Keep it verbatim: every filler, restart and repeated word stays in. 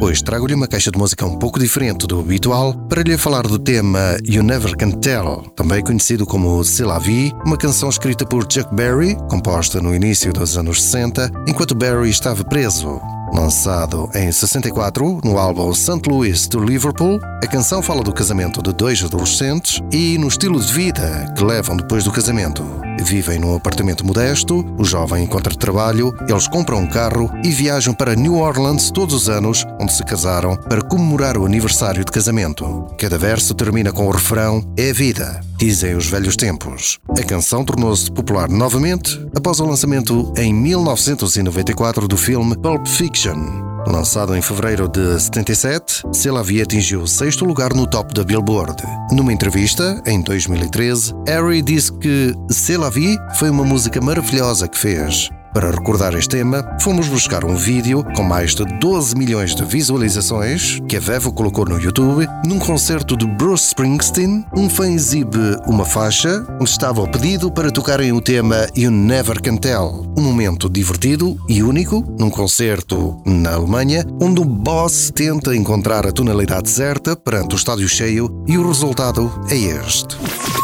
Hoje trago-lhe uma caixa de música um pouco diferente do habitual para lhe falar do tema You Never Can Tell, também conhecido como C'est la vie, uma canção escrita por Chuck Berry, composta no início dos anos sessenta, enquanto Berry estava preso. Lançado em sessenta e quatro, no álbum Saint Louis to Liverpool, a canção fala do casamento de dois adolescentes e no estilo de vida que levam depois do casamento. Vivem num apartamento modesto, o jovem encontra trabalho, eles compram um carro e viajam para New Orleans todos os anos, onde se casaram, para comemorar o aniversário de casamento. Cada verso termina com o refrão "É a vida", dizem os velhos tempos. A canção tornou-se popular novamente após o lançamento em mil novecentos e noventa e quatro do filme Pulp Fiction. Lançado em fevereiro de setenta e sete, C'est la vie atingiu o sexto lugar no top da Billboard. Numa entrevista, em dois mil e treze, Harry disse que C'est la vie foi uma música maravilhosa que fez. Para recordar este tema, fomos buscar um vídeo com mais de doze milhões de visualizações que a Vevo colocou no YouTube. Num concerto de Bruce Springsteen, um fã exibe uma faixa onde estava o pedido para tocarem o tema You Never Can Tell. Um momento divertido e único num concerto na Alemanha, onde o boss tenta encontrar a tonalidade certa perante o estádio cheio e o resultado é este.